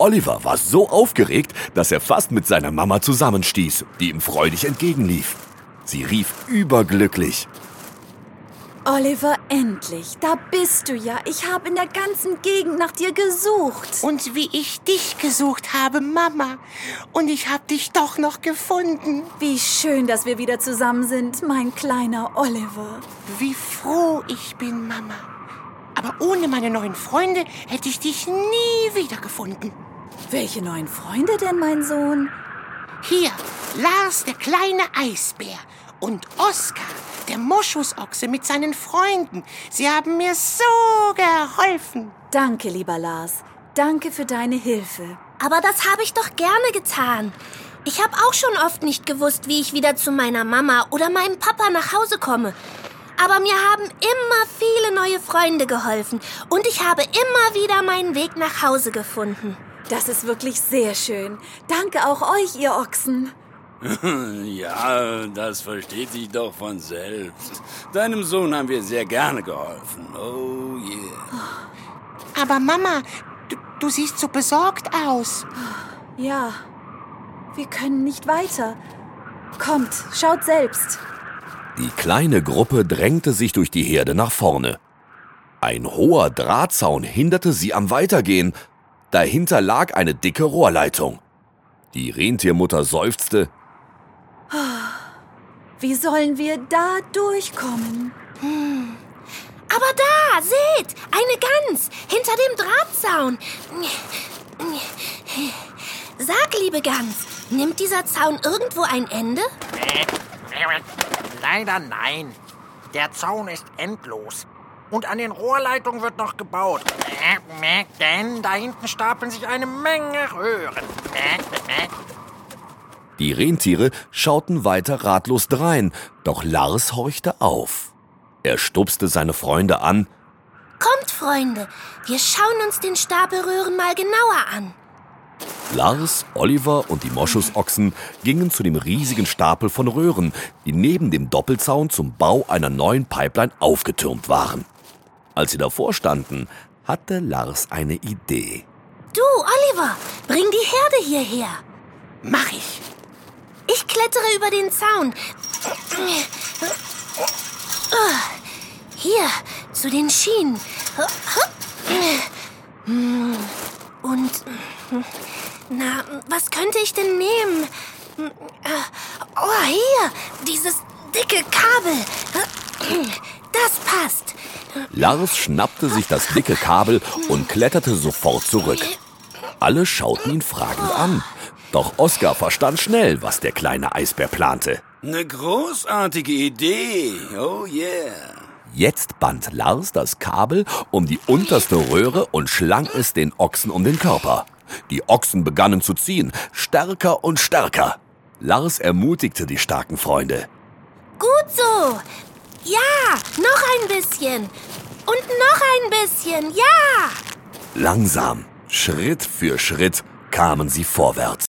Oliver war so aufgeregt, dass er fast mit seiner Mama zusammenstieß, die ihm freudig entgegenlief. Sie rief überglücklich: Oliver, endlich, da bist du ja. Ich habe in der ganzen Gegend nach dir gesucht. Und wie ich dich gesucht habe, Mama. Und ich habe dich doch noch gefunden. Wie schön, dass wir wieder zusammen sind, mein kleiner Oliver. Wie froh ich bin, Mama. Aber ohne meine neuen Freunde hätte ich dich nie wiedergefunden. Welche neuen Freunde denn, mein Sohn? Hier, Lars, der kleine Eisbär. Und Oskar, der Moschusochse mit seinen Freunden. Sie haben mir so geholfen. Danke, lieber Lars. Danke für deine Hilfe. Aber das habe ich doch gerne getan. Ich habe auch schon oft nicht gewusst, wie ich wieder zu meiner Mama oder meinem Papa nach Hause komme. Aber mir haben immer viele neue Freunde geholfen. Und ich habe immer wieder meinen Weg nach Hause gefunden. Das ist wirklich sehr schön. Danke auch euch, ihr Ochsen. Ja, das versteht sich doch von selbst. Deinem Sohn haben wir sehr gerne geholfen. Oh yeah. Aber Mama, du siehst so besorgt aus. Ja, wir können nicht weiter. Kommt, schaut selbst. Die kleine Gruppe drängte sich durch die Herde nach vorne. Ein hoher Drahtzaun hinderte sie am Weitergehen. Dahinter lag eine dicke Rohrleitung. Die Rentiermutter seufzte: Wie sollen wir da durchkommen? Aber da, seht, eine Gans hinter dem Drahtzaun. Sag, liebe Gans, nimmt dieser Zaun irgendwo ein Ende? Leider nein. Der Zaun ist endlos. Und an den Rohrleitungen wird noch gebaut. Denn da hinten stapeln sich eine Menge Röhren. Die Rentiere schauten weiter ratlos drein, doch Lars horchte auf. Er stupste seine Freunde an. Kommt, Freunde, wir schauen uns den Stapel Röhren mal genauer an. Lars, Oliver und die Moschusochsen gingen zu dem riesigen Stapel von Röhren, die neben dem Doppelzaun zum Bau einer neuen Pipeline aufgetürmt waren. Als sie davor standen, hatte Lars eine Idee. Du, Oliver, bring die Herde hierher. Mach ich. Ich klettere über den Zaun. Hier, zu den Schienen. Und, na, was könnte ich denn nehmen? Oh, hier, dieses dicke Kabel. Das passt. Lars schnappte sich das dicke Kabel und kletterte sofort zurück. Alle schauten ihn fragend an. Doch Oskar verstand schnell, was der kleine Eisbär plante. Eine großartige Idee. Oh yeah. Jetzt band Lars das Kabel um die unterste Röhre und schlang es den Ochsen um den Körper. Die Ochsen begannen zu ziehen, stärker und stärker. Lars ermutigte die starken Freunde. Gut so. Ja, noch ein bisschen. Und noch ein bisschen, ja. Langsam, Schritt für Schritt, kamen sie vorwärts.